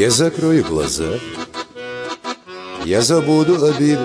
Я закрою глаза, я забуду обиды,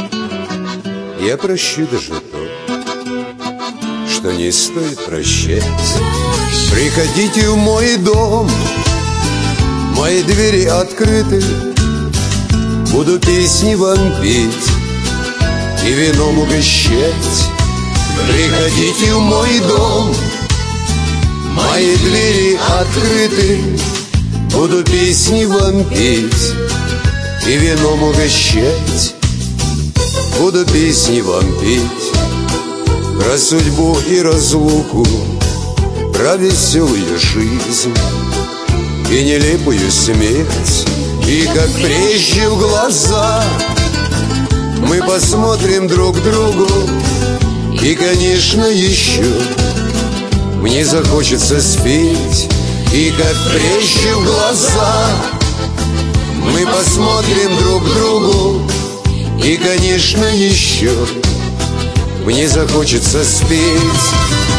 я прощу даже то, что не стоит прощать. Приходите в мой дом, мои двери открыты, буду песни вам петь и вином угощать. Приходите в мой дом, мои двери открыты, буду песни вам петь и вином угощать. Буду песни вам петь про судьбу и разлуку, про веселую жизнь и нелепую смерть. И как прежде в глаза мы посмотрим друг другу, и, конечно, еще мне захочется спеть. И как прежде в глаза мы посмотрим друг другу, и, конечно, еще мне захочется спеть.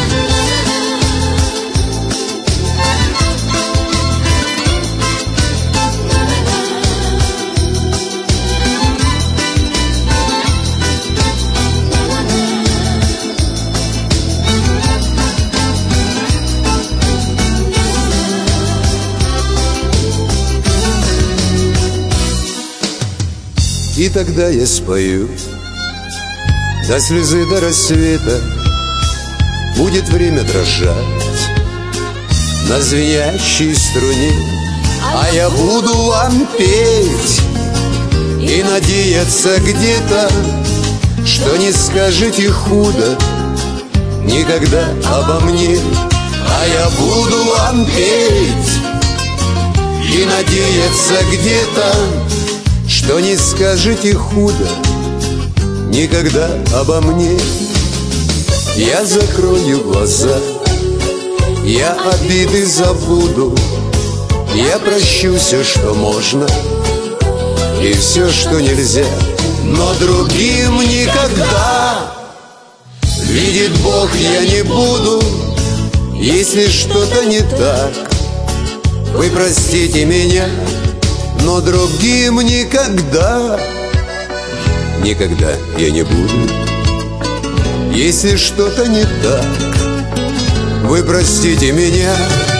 И тогда я спою до слезы, до рассвета. Будет время дрожать на звенящей струне, а я буду вам петь и надеяться где-то, что не скажете худо никогда обо мне. А я буду вам петь и надеяться где-то, что не скажете худо никогда обо мне. Я закрою глаза, я обиды забуду, я прощу все, что можно, и все, что нельзя. Но другим никогда, видит Бог, я не буду. Если что-то не так, вы простите меня, но другим никогда, никогда я не буду. Если что-то не так, вы простите меня.